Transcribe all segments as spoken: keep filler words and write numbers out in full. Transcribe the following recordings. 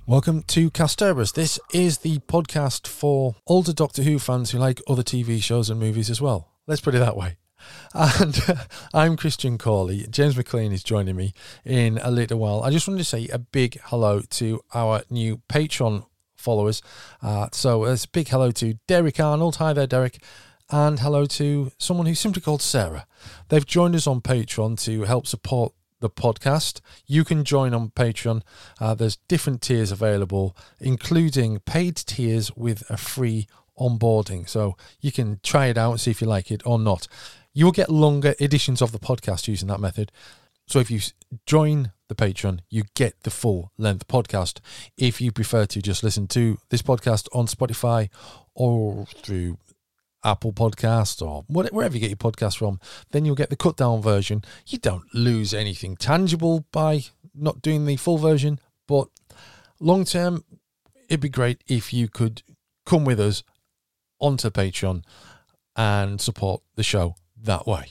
Welcome to Casteribus. This is the podcast for older Doctor Who fans who like other T V shows and movies as well. Let's put it that way. And uh, I'm Christian Corley. James McLean is joining me in a little while. I just wanted to say a big hello to our new Patreon followers. Uh, so it's a big hello to Derek Arnold. Hi there, Derek. And hello to someone who's simply called Sarah. They've joined us on Patreon to help support the podcast. You can join on Patreon. Uh, there's different tiers available, including paid tiers with a free onboarding. So you can try it out and see if you like it or not. You will get longer editions of the podcast using that method. So if you join the Patreon, you get the full length podcast. If you prefer to just listen to this podcast on Spotify or through Apple Podcasts or wherever you get your podcasts from, then you'll get the cut down version. You don't lose anything tangible by not doing the full version, but long term, it'd be great if you could come with us onto Patreon and support the show that way.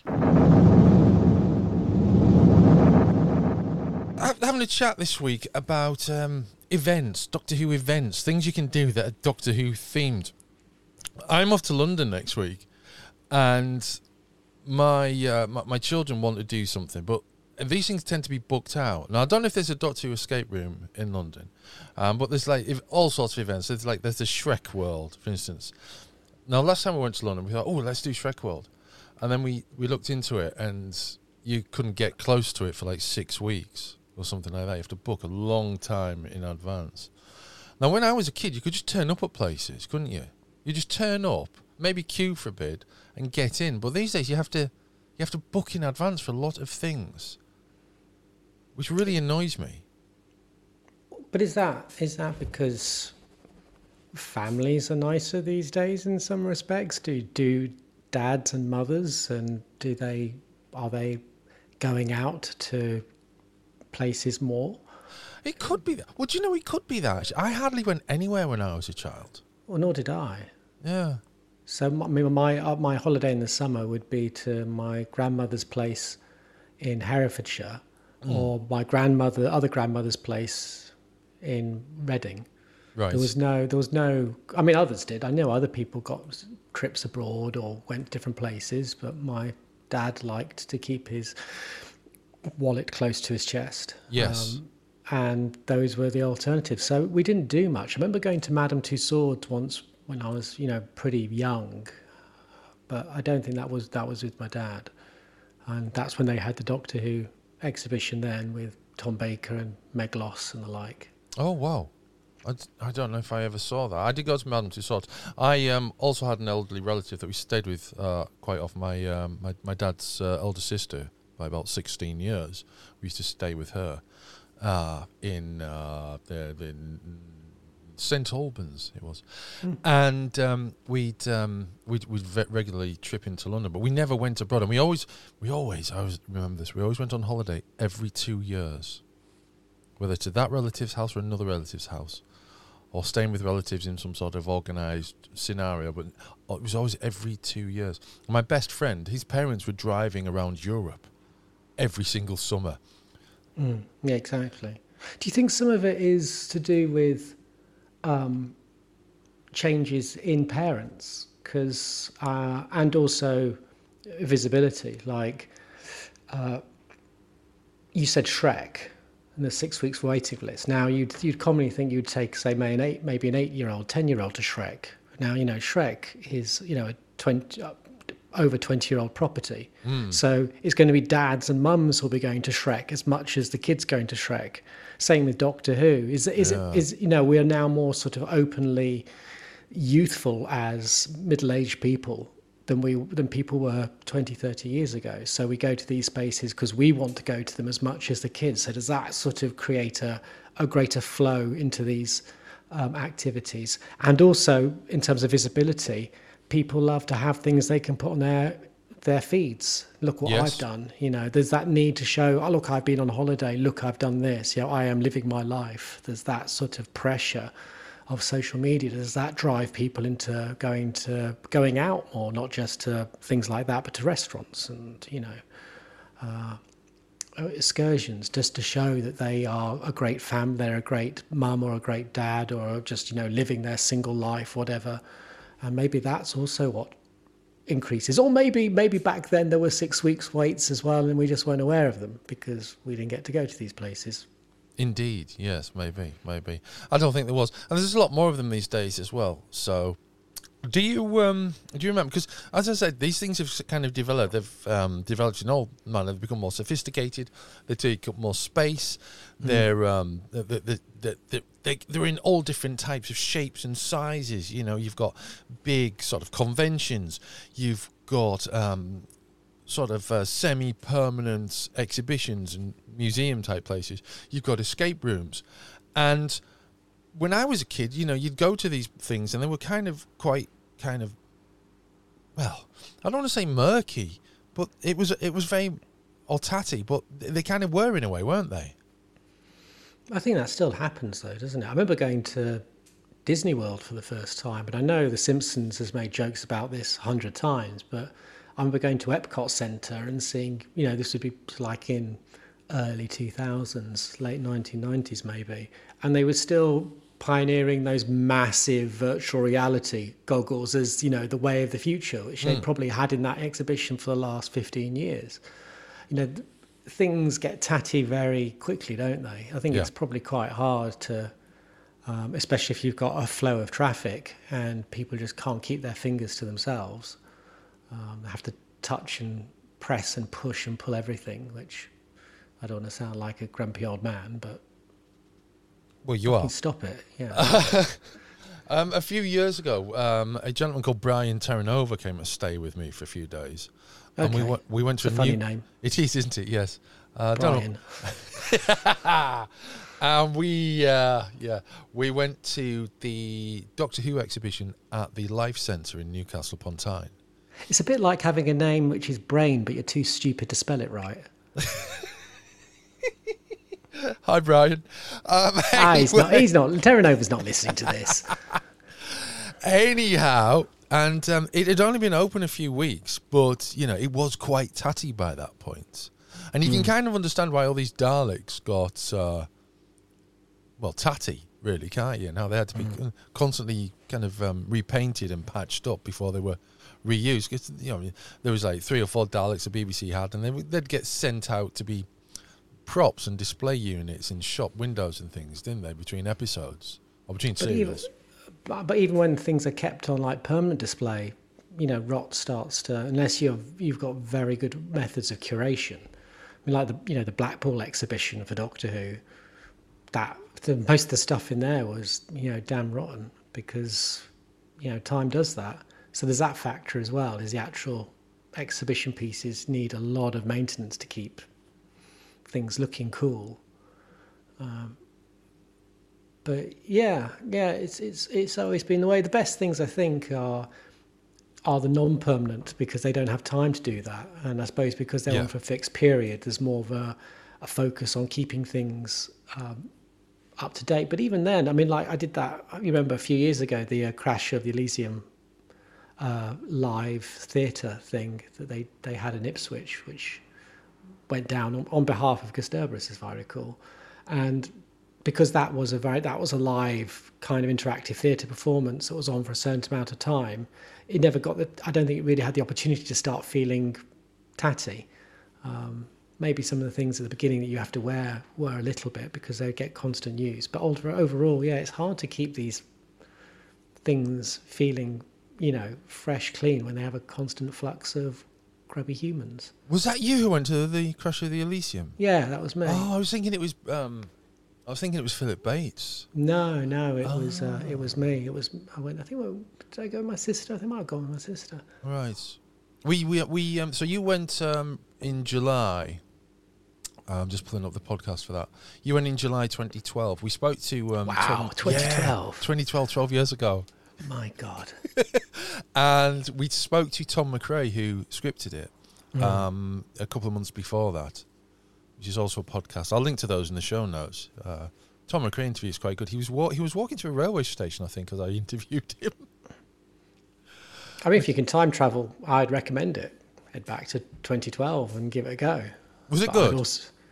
I'm having a chat this week about um, events, Doctor Who events, things you can do that are Doctor Who themed. I'm off to London next week, and my, uh, my my children want to do something, but these things tend to be booked out. Now, I don't know if there's a Doctor Who escape room in London, um, but there's like if, all sorts of events. There's like there's the Shrek World, for instance. Now, last time we went to London, we thought, oh, let's do Shrek World, and then we, we looked into it, and you couldn't get close to it for like six weeks or something like that. You have to book a long time in advance. Now, when I was a kid, you could just turn up at places, couldn't you? You just turn up, maybe queue for a bit, and get in. But these days, you have to you have to book in advance for a lot of things, which really annoys me. But is that is that because families are nicer these days in some respects? Do do dads and mothers and do they are they going out to places more? It could be that. Well, do you know it could be that? I hardly went anywhere when I was a child. Well, nor did I. Yeah. So my my, uh, my holiday in the summer would be to my grandmother's place in Herefordshire, mm. or my grandmother, other grandmother's place in Reading. Right. There was no, there was no. I mean, others did. I know other people got trips abroad or went to different places, but my dad liked to keep his wallet close to his chest. Yes. Um, and those were the alternatives. So we didn't do much. I remember going to Madame Tussauds once when I was, you know, pretty young, but I don't think that was that was with my dad. And that's when they had the Doctor Who exhibition then with Tom Baker and Meg Loss and the like. Oh, wow. I, I don't know if I ever saw that. I did go to Madame Tussauds. I um, also had an elderly relative that we stayed with uh, quite often. My, um, my, my dad's uh, elder sister, by about sixteen years. We used to stay with her. Uh, in uh, the, the Saint Albans, it was, mm. and um, we'd um, we'd, we'd ve- regularly trip into London, but we never went abroad. And we always, we always, I always remember this. We always went on holiday every two years, whether to that relative's house or another relative's house, or staying with relatives in some sort of organised scenario. But it was always every two years. And my best friend, his parents were driving around Europe every single summer. Mm, yeah, exactly. Do you think some of it is to do with um, changes in parents, because uh, and also visibility? Like uh, you said, Shrek, and the six weeks waiting list. Now you'd you'd commonly think you'd take, say, maybe an eight, maybe an eight-year-old, ten-year-old to Shrek. Now you know Shrek is you know a twenty. Uh, over twenty-year-old property. Mm. So it's going to be dads and mums who'll be going to Shrek as much as the kids going to Shrek. Same with Doctor Who. Is is yeah. it is you know we are now more sort of openly youthful as middle-aged people than we than people were twenty, thirty years ago. So we go to these spaces because we want to go to them as much as the kids. So does that sort of create a, a greater flow into these um, activities? And also in terms of visibility, people love to have things they can put on their their feeds. Look what yes. I've done. You know, there's that need to show, oh, look, I've been on holiday. Look, I've done this. You know, I am living my life. There's that sort of pressure of social media. Does that drive people into going to going out more, not just to things like that, but to restaurants and, you know, uh, excursions just to show that they are a great family, they're a great mum or a great dad, or just, you know, living their single life, whatever. And maybe that's also what increases. Or maybe maybe back then there were six weeks waits as well, and we just weren't aware of them because we didn't get to go to these places. Indeed, yes, maybe, maybe. I don't think there was. And there's a lot more of them these days as well. So, do you um, do you remember? Because, as I said, these things have kind of developed. They've um, developed in all manner. They've become more sophisticated. They take up more space. Mm. They're, um, they're, they're, they're, they're, they're in all different types of shapes and sizes. You know, you've got big sort of conventions. You've got um, sort of uh, semi-permanent exhibitions and museum-type places. You've got escape rooms. And when I was a kid, you know, you'd go to these things and they were kind of quite kind of, well, I don't want to say murky, but it was it was very or tatty, but they kind of were in a way, weren't they? I think that still happens though, doesn't it? I remember going to Disney World for the first time, but I know The Simpsons has made jokes about this a hundred times, but I remember going to Epcot Centre and seeing, you know, this would be like in early two thousands, late nineteen nineties maybe, and they were still pioneering those massive virtual reality goggles as, you know, the way of the future, which mm. they probably had in that exhibition for the last fifteen years. You know, th- things get tatty very quickly, don't they? I think yeah. it's probably quite hard to, um, especially if you've got a flow of traffic and people just can't keep their fingers to themselves. Um, they have to touch and press and push and pull everything, which I don't want to sound like a grumpy old man, but well, you are. Stop it, yeah. um, a few years ago, um, a gentleman called Brian Terranova came to stay with me for a few days. Okay. And we went, we went to it's a, a new... funny name. It is, isn't it? Yes. Uh, Brian. And we, uh, yeah, we went to the Doctor Who exhibition at the Life Centre in Newcastle upon Tyne. It's a bit like having a name which is Brain, but you're too stupid to spell it right. Hi, Brian. Um, ah, anyway. he's not. He's not. Terranova's not listening to this. Anyhow, and um, it had only been open a few weeks, but you know it was quite tatty by that point, and you mm. can kind of understand why all these Daleks got uh, well tatty, really, can't you? And how they had to be mm. constantly kind of um, repainted and patched up before they were reused. Because you know there was like three or four Daleks the B B C had, and they would, they'd get sent out to be props and display units in shop windows and things, didn't they, between episodes or between but even, serials? but, but even when things are kept on like permanent display, you know, rot starts to, unless you've you've got very good methods of curation. I mean, like the you know the Blackpool exhibition for Doctor Who, that the, most of the stuff in there was you know damn rotten because you know time does that. So there's that factor as well. Is the actual exhibition pieces need a lot of maintenance to keep things looking cool, um, but yeah, yeah, it's it's it's always been the way. The best things I think are are the non-permanent because they don't have time to do that, and I suppose because they're yeah. on for a fixed period, there's more of a, a focus on keeping things um, up to date. But even then, I mean, like I did that. I remember a few years ago the uh, crash of the Elysium uh, live theatre thing that they they had in Ipswich, which went down on, on behalf of Gustavus, as I recall, and because that was a very that was a live kind of interactive theatre performance that was on for a certain amount of time, it never got the. I don't think it really had the opportunity to start feeling tatty. Um, maybe some of the things at the beginning that you have to wear were a little bit because they get constant use, but overall, yeah, it's hard to keep these things feeling, you know, fresh, clean when they have a constant flux of grubby humans. Was that you who went to the crash of the Elysium? Yeah, that was me. Oh, I was thinking it was. Um, I was thinking it was Philip Bates. No, no, it oh. was. Uh, it was me. It was. I went. I think. Well, did I go with my sister? I think I might have gone with my sister. Right. We we we. Um, so you went um, in July. I'm just pulling up the podcast for that. You went in July twenty twelve. We spoke to. Um, wow, Tom, twenty twelve. Yeah, twenty twelve, twelve years ago. My God. And we spoke to Tom McRae, who scripted it, mm. um, a couple of months before that, which is also a podcast. I'll link to those in the show notes. Uh, Tom McRae interview is quite good. He was wa- he was walking to a railway station, I think, as I interviewed him. I mean, if you can time travel, I'd recommend it. Head back to twenty twelve and give it a go. Was it but good? Also,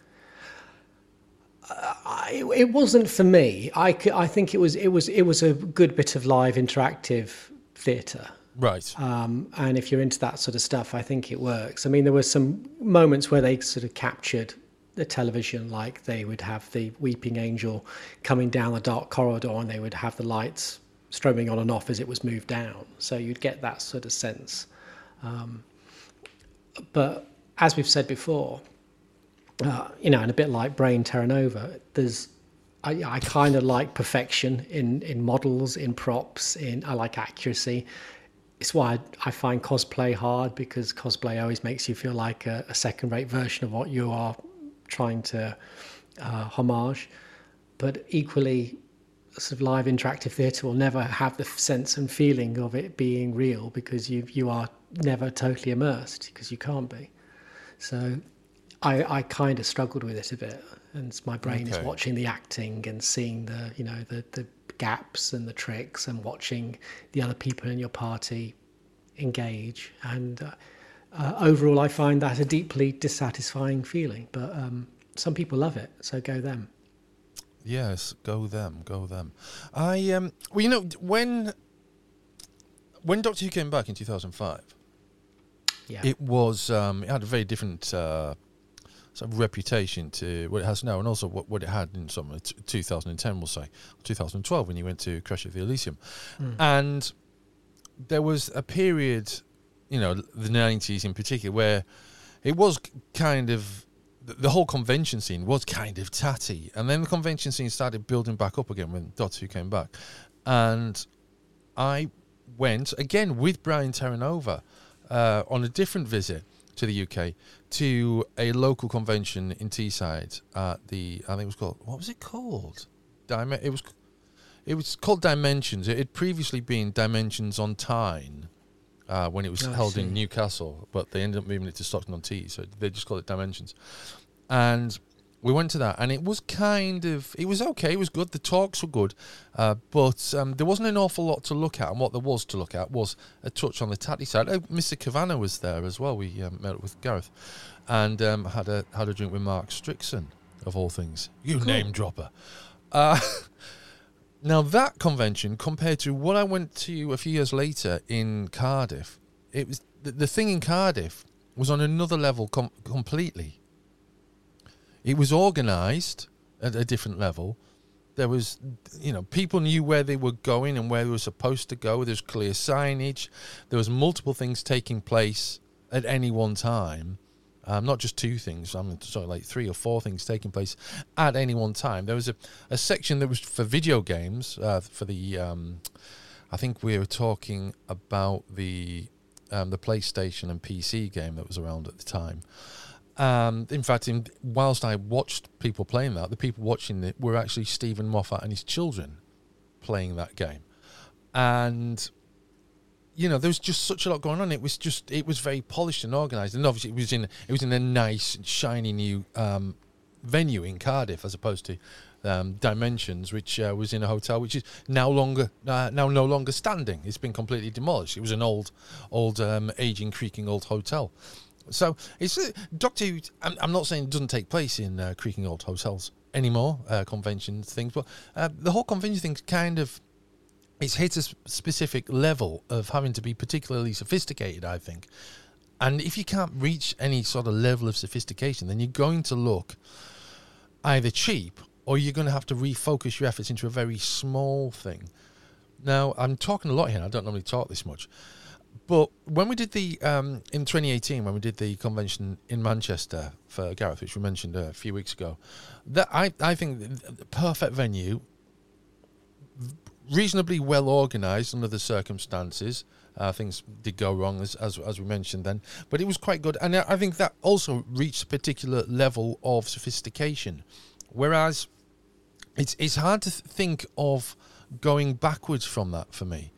I, it wasn't for me. I, I think it was it was it was a good bit of live interactive theatre. Right. Um, and if you're into that sort of stuff, I think it works. I mean, there were some moments where they sort of captured the television, like they would have the weeping angel coming down the dark corridor and they would have the lights strobing on and off as it was moved down. So you'd get that sort of sense. Um, but as we've said before, uh, you know, and a bit like Brain Terra Nova, there's I, I kind of like perfection in, in models, in props, in I like accuracy. It's why I, I find cosplay hard, because cosplay always makes you feel like a, a second-rate version of what you are trying to uh, homage. But equally, sort of live interactive theatre will never have the sense and feeling of it being real, because you you are never totally immersed, because you can't be. So I, I kind of struggled with it a bit, and my brain okay. is watching the acting and seeing the you know the the gaps and the tricks, and watching the other people in your party engage. And uh, uh, overall, I find that a deeply dissatisfying feeling. But um, some people love it, so go them. Yes, go them, go them. I um, well, you know, when when Doctor Who came back in two thousand five, yeah, it was um, it had a very different uh, sort of reputation to what it has now, and also what, what it had in sort of two thousand ten, we'll say, two thousand twelve, when you went to Crash at the Elysium, mm. and there was a period, you know, the nineties in particular, where it was kind of. The whole convention scene was kind of tatty, and then the convention scene started building back up again when Doctor Who came back, and I went again with Brian Terra Nova uh, on a different visit to the U K to a local convention in Teesside at the I think it was called what was it called? Dim- it was it was called Dimensions. It had previously been Dimensions on Tyne. Uh, when it was oh, held in Newcastle, but they ended up moving it to Stockton-on-Tees, so they just called it Dimensions. And we went to that, and it was kind of, it was okay, it was good, the talks were good, uh, but um, there wasn't an awful lot to look at, and what there was to look at was a touch on the tatty side. Oh, Mister Kavanagh was there as well. We um, met up with Gareth, and um, had a had a drink with Mark Strickson, of all things. You cool. name dropper. Uh, Now, that convention, compared to what I went to a few years later in Cardiff, it was the, the thing in Cardiff was on another level com- completely. It was organised at a different level. There was, you know, people knew where they were going and where they were supposed to go. There was clear signage. There was multiple things taking place at any one time. Um, not just two things, I mean, sorry, like three or four things taking place at any one time. There was a, a section that was for video games, uh, for the, um, I think we were talking about the um, the PlayStation and P C game that was around at the time. Um, in fact, in, whilst I watched people playing that, the people watching it were actually Stephen Moffat and his children playing that game. And you know, there was just such a lot going on. It was just, it was very polished and organised, and obviously it was in, it was in a nice, shiny new um, venue in Cardiff, as opposed to um, Dimensions, which uh, was in a hotel which is now longer, uh, now no longer standing. It's been completely demolished. It was an old, old, um, aging, creaking old hotel. So it's uh, Doctor Who. I'm, I'm not saying it doesn't take place in uh, creaking old hotels anymore, uh, convention things, but uh, the whole convention thing's kind of. It's hit a specific level of having to be particularly sophisticated, I think. And if you can't reach any sort of level of sophistication, then you're going to look either cheap, or you're going to have to refocus your efforts into a very small thing. Now, I'm talking a lot here. I don't normally talk this much. But when we did the, um, in twenty eighteen, when we did the convention in Manchester for Gareth, which we mentioned a few weeks ago, that I, I think the perfect venue, reasonably well organised under the circumstances. Uh, things did go wrong, as, as as we mentioned then, but it was quite good. And I think that also reached a particular level of sophistication. Whereas it's it's hard to th- think of going backwards from that for me.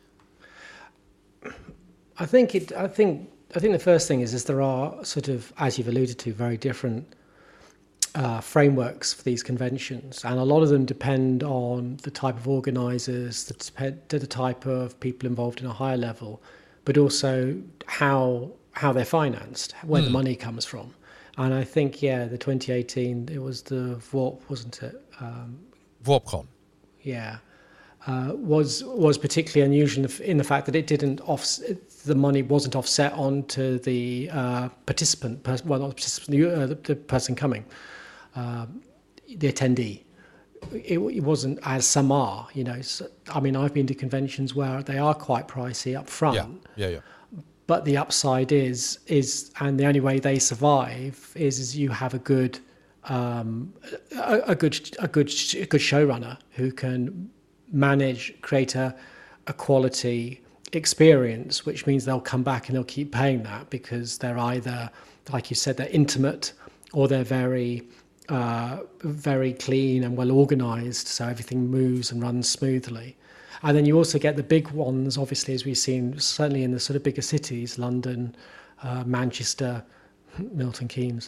I think it. I think. I think the first thing is, is there are sort of, as you've alluded to, very different Uh, frameworks for these conventions, and a lot of them depend on the type of organisers, the, t- the type of people involved in a higher level, but also how how they're financed, where mm. the money comes from. And I think, yeah, the twenty eighteen, it was the V O R P, wasn't it? Um, VorpCon. Yeah. Uh, was was particularly unusual in the, in the fact that it didn't offset, the money wasn't offset onto the uh, participant, pers- well, not the participant, the, uh, the, the person coming, uh, the attendee. It, it wasn't as some are, you know. So, I mean, I've been to conventions where they are quite pricey up front. Yeah, yeah, yeah. But the upside is is, and the only way they survive is is you have a good, um, a, a good a good a good showrunner who can manage, create a, a quality experience, which means they'll come back and they'll keep paying that because they're either, like you said, they're intimate or they're very, uh, very clean and well organized, so everything moves and runs smoothly. And then you also get the big ones, obviously, as we've seen, certainly in the sort of bigger cities, London, uh, Manchester, Milton Keynes,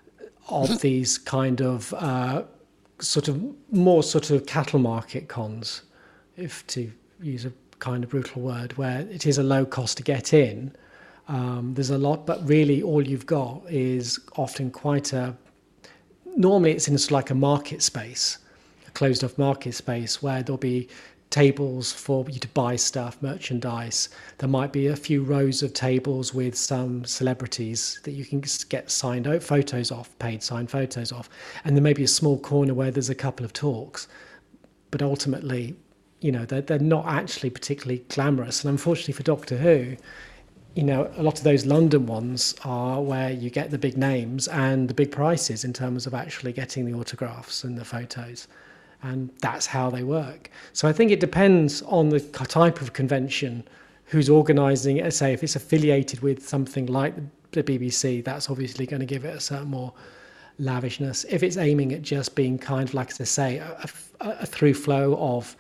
of these kind of uh, sort of more sort of cattle market cons, if to use a kind of brutal word, where it is a low cost to get in. Um, there's a lot, but really all you've got is often quite a, normally it's in sort of like a market space, a closed off market space where there'll be tables for you to buy stuff, merchandise. There might be a few rows of tables with some celebrities that you can get signed out photos off, paid signed photos off. And there may be a small corner where there's a couple of talks. But ultimately, you know, they're, they're not actually particularly glamorous. And unfortunately for Doctor Who, you know, a lot of those London ones are where you get the big names and the big prices in terms of actually getting the autographs and the photos. And that's how they work. So I think it depends on the type of convention, who's organising it. Say if it's affiliated with something like the B B C, that's obviously going to give it a certain more lavishness. If it's aiming at just being kind of, like as I say, a, a, a through flow of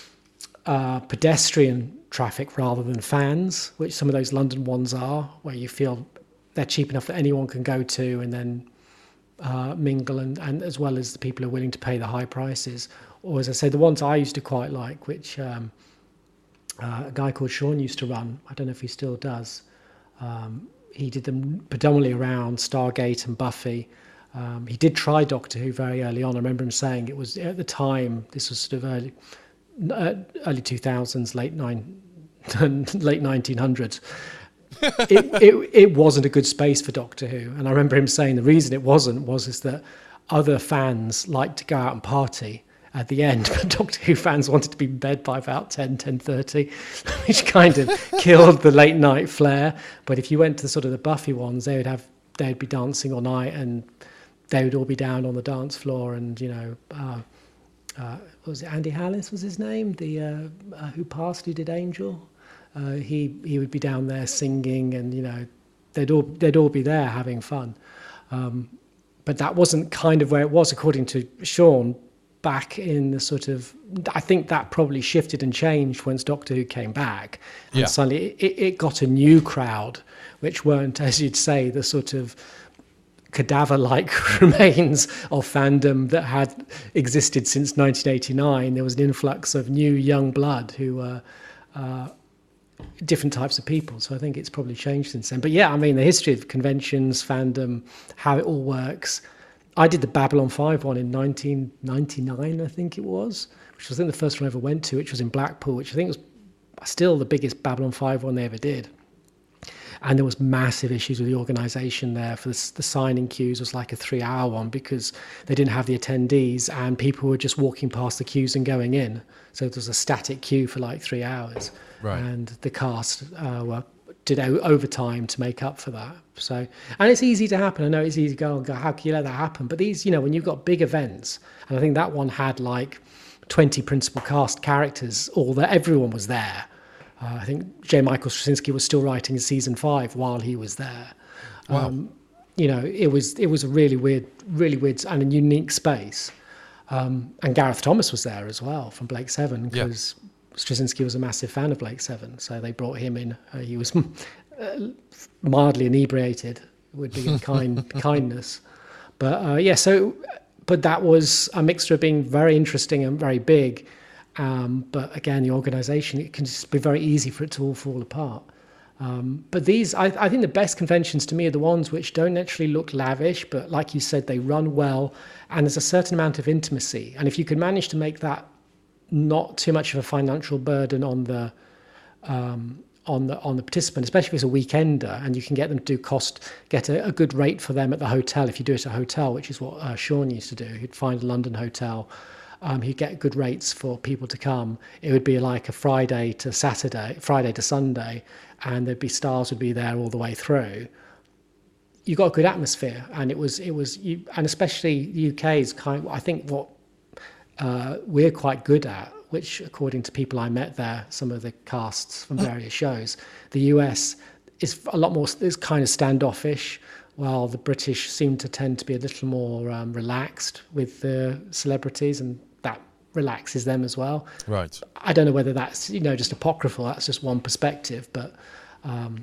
uh, pedestrian traffic rather than fans, which some of those London ones are, where you feel they're cheap enough that anyone can go to and then Uh, mingle and, and as well as the people who are willing to pay the high prices. Or as I say, the ones I used to quite like, which um, uh, a guy called Sean used to run, I don't know if he still does, um, he did them predominantly around Stargate and Buffy. Um, he did try Doctor Who very early on. I remember him saying it was, at the time, this was sort of early uh, early two thousands, late nine late nineteen hundreds. it, it it wasn't a good space for Doctor Who, and I remember him saying the reason it wasn't was is that other fans liked to go out and party at the end, but Doctor Who fans wanted to be in bed by about ten, ten thirty, which kind of killed the late night flair. But if you went to sort of the Buffy ones, they would have they'd be dancing all night, and they would all be down on the dance floor, and you know, uh, uh, was it Andy Hallis was his name, the uh, uh, who passed, who did Angel. Uh, he he would be down there singing, and you know, they'd all they'd all be there having fun. Um, but that wasn't kind of where it was, according to Sean, back in the sort of. I think that probably shifted and changed once Doctor Who came back, and yeah. suddenly it, it got a new crowd, which weren't, as you'd say, the sort of cadaver-like remains of fandom that had existed since nineteen eighty-nine. There was an influx of new young blood who were. Uh, different types of people, so I think it's probably changed since then. But yeah, I mean, the history of conventions, fandom, how it all works. I did the Babylon five one in nineteen ninety-nine, I think it was, which was I think the first one I ever went to, which was in Blackpool, which I think was still the biggest Babylon five one they ever did. And there was massive issues with the organisation there. For the, the signing queues was like a three-hour one because they didn't have the attendees and people were just walking past the queues and going in. So there was a static queue for like three hours. Right. And the cast uh, were, did o- overtime to make up for that. So, and it's easy to happen. I know it's easy to go, go, how can you let that happen? But these, you know, when you've got big events, and I think that one had like twenty principal cast characters, all there, everyone was there. Uh, I think J. Michael Straczynski was still writing season five while he was there. Wow. Um, you know, it was it was a really weird, really weird and a unique space. Um, and Gareth Thomas was there as well from Blake Seven because yeah. Straczynski was a massive fan of Blake Seven, so they brought him in. Uh, he was uh, mildly inebriated, would be kind kindness, but uh, yeah. So, but that was a mixture of being very interesting and very big. Um, but again, the organisation, it can just be very easy for it to all fall apart. Um, but these, I, I think the best conventions to me are the ones which don't actually look lavish, but like you said, they run well, and there's a certain amount of intimacy. And if you can manage to make that not too much of a financial burden on the um, on the on the participant, especially if it's a weekender, and you can get them to do cost, get a, a good rate for them at the hotel. If you do it at a hotel, which is what uh, Sean used to do, he'd find a London hotel. Um, he'd get good rates for people to come. It would be like a Friday to Saturday, Friday to Sunday, and there'd be stars would be there all the way through. You got a good atmosphere, and it was it was you, and especially the U K is kind of, I think what uh, we're quite good at, which according to people I met there, some of the casts from various shows, the U S is a lot more is kind of standoffish, while the British seem to tend to be a little more um, relaxed with the celebrities, and that relaxes them as well. Right. I don't know whether that's, you know, just apocryphal, that's just one perspective, but um,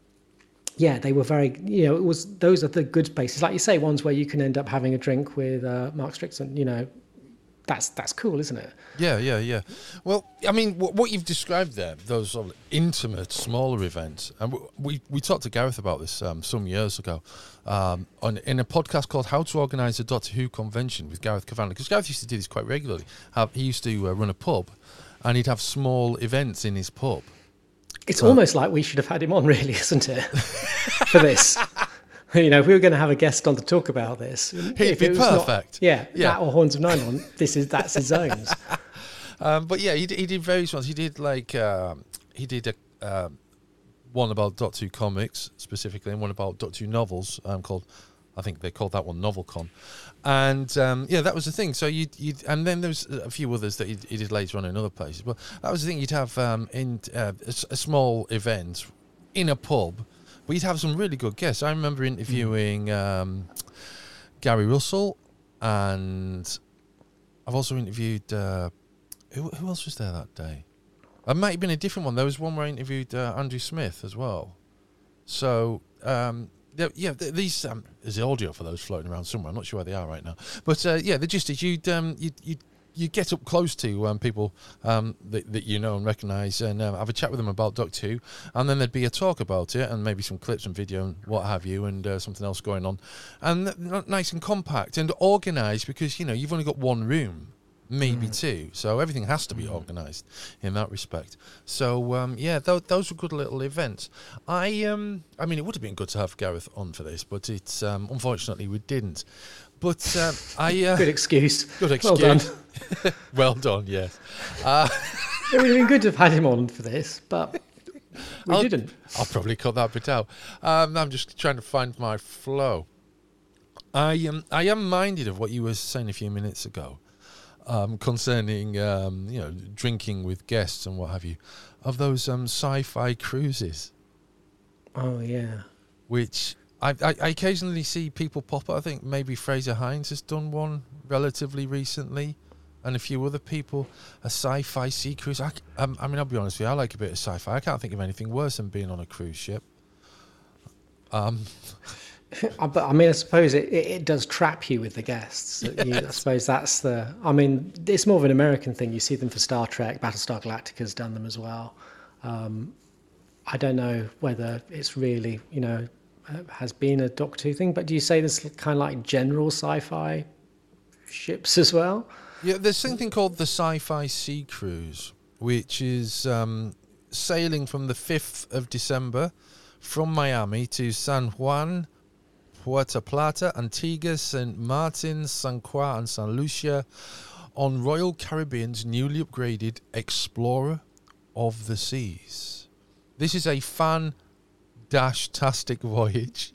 yeah, they were very, you know, it was, those are the good spaces. Like you say, ones where you can end up having a drink with uh, Mark Strickson, you know, that's that's cool, isn't it? Yeah, yeah, yeah. Well, I mean, what, what you've described there, those sort of intimate, smaller events, and we we talked to Gareth about this um, some years ago um, on in a podcast called How to Organise a Doctor Who Convention with Gareth Kavanagh, because Gareth used to do this quite regularly. Have, he used to uh, run a pub, and he'd have small events in his pub. It's so, almost like we should have had him on, really, isn't it, for this? You know, if we were going to have a guest on to talk about this, he'd be perfect. Not, yeah, yeah, that or Horns of Nylon. This is that's his zones. um, but yeah, he did, he did various ones. He did like um, he did a uh, one about Doctor Who comics specifically, and one about Doctor Who novels um, called, I think they called that one NovelCon, and um, yeah, that was the thing. So you you and then there's a few others that he, he did later on in other places. But that was the thing. You'd have um, in uh, a, a small event in a pub. But you'd have some really good guests. I remember interviewing um, Gary Russell, and I've also interviewed... Uh, who, who else was there that day? It might have been a different one. There was one where I interviewed uh, Andrew Smith as well. So, um, yeah, these... Um, there's the audio for those floating around somewhere. I'm not sure where they are right now. But, uh, yeah, the gist is you'd... Um, you'd, you'd you get up close to um, people um, that, that you know and recognise, and um, have a chat with them about Doctor Who, and then there'd be a talk about it, and maybe some clips and video and what have you, and uh, something else going on, and th- nice and compact and organised, because you know you've only got one room, maybe mm. two, so everything has to be organised in that respect. So um, yeah, th- those were good little events. I um, I mean, it would have been good to have Gareth on for this, but it's um, unfortunately we didn't. But uh, I... Uh, good excuse. Good excuse. Well done. Well done, yes. Uh, it would have been good to have had him on for this, but we I'll, didn't. I'll probably cut that bit out. Um, I'm just trying to find my flow. I am, I am minded of what you were saying a few minutes ago um, concerning, um, you know, drinking with guests and what have you, of those um, sci-fi cruises. Oh, yeah. Which... I, I, I occasionally see people pop up. I think maybe Fraser Hines has done one relatively recently, and a few other people. A sci-fi sea cruise. I, um, I mean, I'll be honest with you, I like a bit of sci-fi. I can't think of anything worse than being on a cruise ship. Um, but I mean, I suppose it, it, it does trap you with the guests. Yes. You, I suppose that's the... I mean, it's more of an American thing. You see them for Star Trek. Battlestar Galactica's done them as well. Um, I don't know whether it's really, you know... Uh, has been a Doctor Who thing, but do you say there's kind of like general sci-fi ships as well? Yeah, there's something called the Sci-Fi Sea Cruise, which is um, sailing from the fifth of December from Miami to San Juan, Puerto Plata, Antigua, Saint Martin, San Juan, and San Lucia on Royal Caribbean's newly upgraded Explorer of the Seas. This is a fan dash-tastic voyage,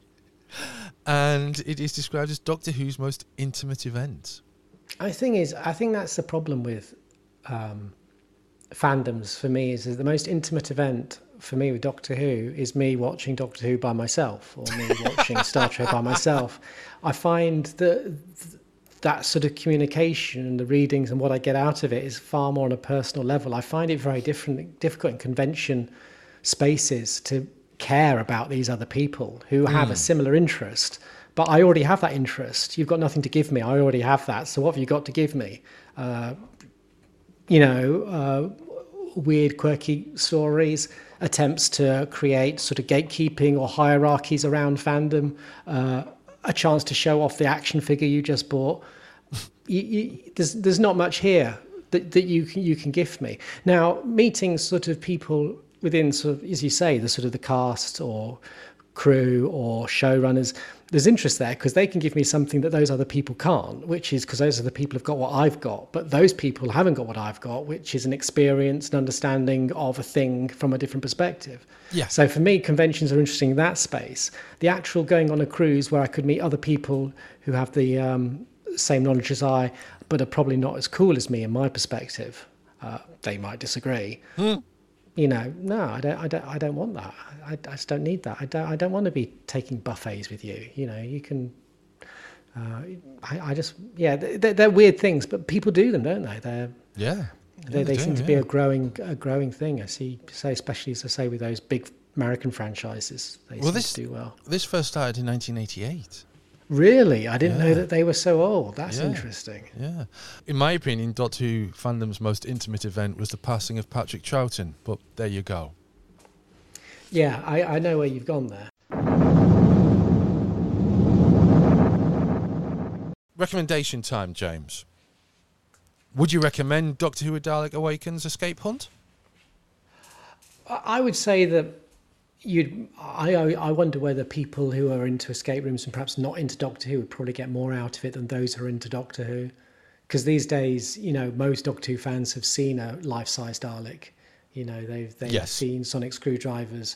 and it is described as Doctor Who's most intimate event. I think is I think that's the problem with um, fandoms for me, is, is the most intimate event for me with Doctor Who is me watching Doctor Who by myself, or me watching Star Trek by myself. I find that that sort of communication and the readings and what I get out of it is far more on a personal level. I find it very different, difficult in convention spaces to care about these other people who have mm. a similar interest, but I already have that interest. You've got nothing to give me. I already have that. So what have you got to give me? Uh, you know, uh, weird, quirky stories, attempts to create sort of gatekeeping or hierarchies around fandom, uh, a chance to show off the action figure you just bought. you, you, there's there's not much here that, that you can, you can gift me. Now, meeting sort of people within sort of, as you say, the sort of the cast or crew or showrunners, there's interest there because they can give me something that those other people can't, which is because those other people have got what I've got, but those people haven't got what I've got, which is an experience and understanding of a thing from a different perspective. Yeah. So for me, conventions are interesting in that space. The actual going on a cruise where I could meet other people who have the um, same knowledge as I, but are probably not as cool as me in my perspective. Uh, they might disagree. Mm. You know, no, I don't, I don't, I don't want that. I, I just don't need that. I don't, I don't want to be taking buffets with you. You know, you can. Uh, I, I just, yeah, they're, they're weird things, but people do them, don't they? They're, yeah, yeah they, they, they do, seem to yeah. be a growing, a growing thing. I see, say, especially as I say with those big American franchises, they well, seem this, to do well. This first started in nineteen eighty-eight. Really? I didn't yeah. know that they were so old. That's yeah. interesting. Yeah. In my opinion, Doctor Who fandom's most intimate event was the passing of Patrick Troughton, but there you go. Yeah, I, I know where you've gone there. Recommendation time, James. Would you recommend Doctor Who: A Dalek Awakens Escape Hunt? I would say that you'd. I I wonder whether people who are into escape rooms and perhaps not into Doctor Who would probably get more out of it than those who are into Doctor Who, because these days, you know, most Doctor Who fans have seen a life-size Dalek. You know, they've they've yes. seen sonic screwdrivers.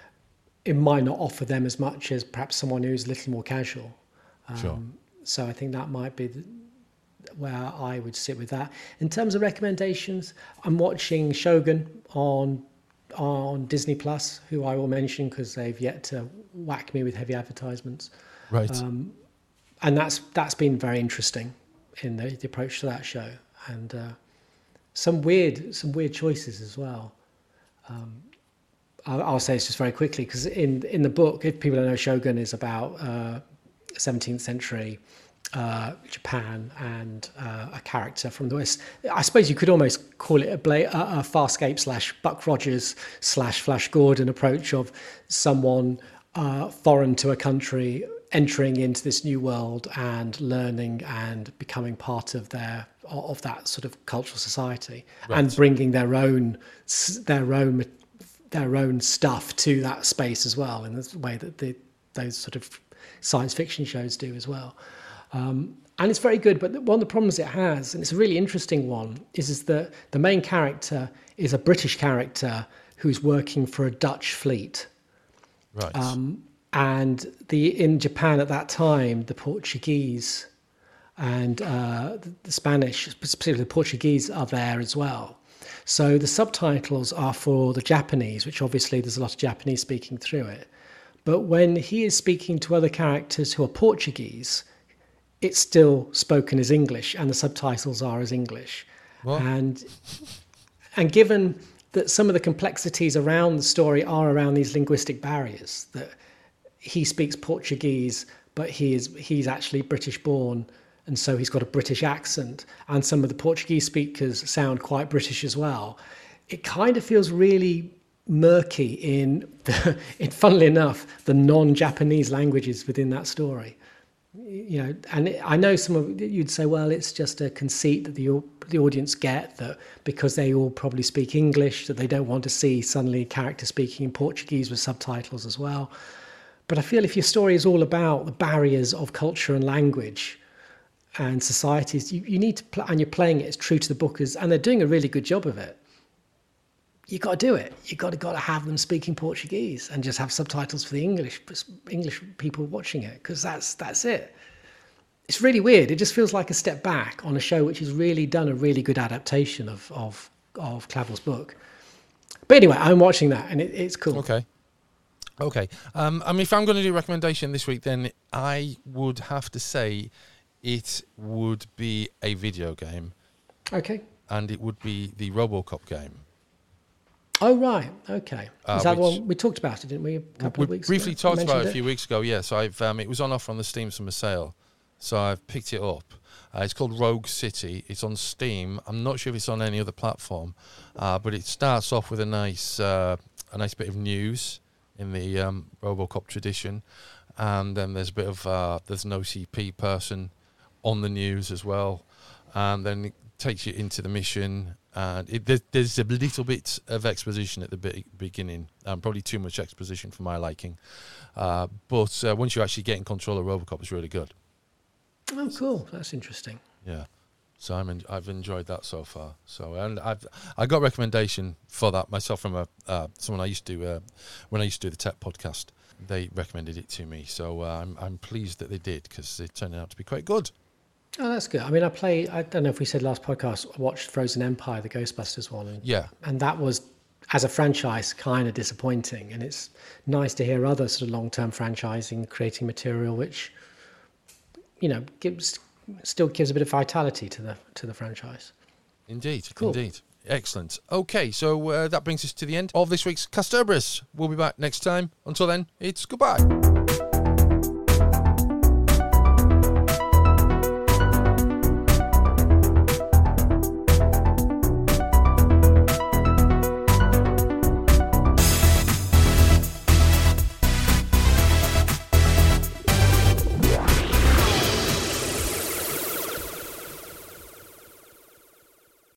It might not offer them as much as perhaps someone who's a little more casual. Um, sure. So I think that might be the, where I would sit with that. In terms of recommendations, I'm watching Shogun on on Disney Plus, who I will mention because they've yet to whack me with heavy advertisements. Right. Um, and that's that's been very interesting in the, the approach to that show, and uh, some weird some weird choices as well. Um, I'll, I'll say this just very quickly because in in the book, if people don't know, Shogun is about uh, seventeenth century uh, Japan and uh, a character from the West. I suppose you could almost call it a, bla- a Farscape slash Buck Rogers slash Flash Gordon approach of someone uh, foreign to a country entering into this new world and learning and becoming part of their of that sort of cultural society, right, and bringing their own their own their own stuff to that space as well, in the way that the, those sort of science fiction shows do as well. Um, and it's very good, but one of the problems it has, and it's a really interesting one, is, is that the main character is a British character who's working for a Dutch fleet. Right. Um, and the in Japan at that time, the Portuguese and uh, the, the Spanish, particularly the Portuguese, are there as well. So the subtitles are for the Japanese, which obviously there's a lot of Japanese speaking through it. But when he is speaking to other characters who are Portuguese, it's still spoken as English, and the subtitles are as English. What? And and given that some of the complexities around the story are around these linguistic barriers, that he speaks Portuguese, but he is he's actually British born, and so he's got a British accent, and some of the Portuguese speakers sound quite British as well. It kind of feels really murky in, the, in funnily enough, the non-Japanese languages within that story. You know, and it, I know some of you'd say, well, it's just a conceit that the the audience get, that because they all probably speak English, that they don't want to see suddenly a character speaking in Portuguese with subtitles as well. But I feel if your story is all about the barriers of culture and language and societies, you, you need to pl- and you're playing it as true to the book as, and they're doing a really good job of it. You got to do it. You got to got to have them speaking Portuguese and just have subtitles for the English English people watching it, because that's that's it. It's really weird. It just feels like a step back on a show which has really done a really good adaptation of of of Clavell's book. But anyway, I'm watching that and it, it's cool. Okay. Okay. Um, I mean, if I'm going to do a recommendation this week, then I would have to say it would be a video game. Okay. And it would be the RoboCop game. Oh, right. Okay. Uh, Is that which, one we talked about it, didn't we, a couple we of weeks briefly ago? talked about it a it? few weeks ago, yeah. So I've um, it was on offer on the Steam Summer Sale. So I've picked it up. Uh, it's called Rogue City. It's on Steam. I'm not sure if it's on any other platform, uh, but it starts off with a nice uh, a nice bit of news in the um, RoboCop tradition, and then there's a bit of uh, there's an O C P person on the news as well, and then it takes you into the mission. And it, there, there's a little bit of exposition at the be- beginning, um, probably too much exposition for my liking. Uh, but uh, once you actually get in control of RoboCop, it's really good. Oh, cool! That's interesting. Yeah, so I'm en- I've enjoyed that so far. So and I've I got recommendation for that myself from a uh, someone I used to uh, when I used to do the tech podcast. They recommended it to me, so uh, I'm I'm pleased that they did because it turned out to be quite good. Oh, that's good. I mean, I play, I don't know if we said last podcast, I watched Frozen Empire, the Ghostbusters one. And, yeah. And that was, as a franchise, kind of disappointing. And it's nice to hear other sort of long-term franchising, creating material, which, you know, gives still gives a bit of vitality to the to the franchise. Indeed. Cool. Indeed. Excellent. Okay, so uh, that brings us to the end of this week's Casterbrus. We'll be back next time. Until then, it's goodbye.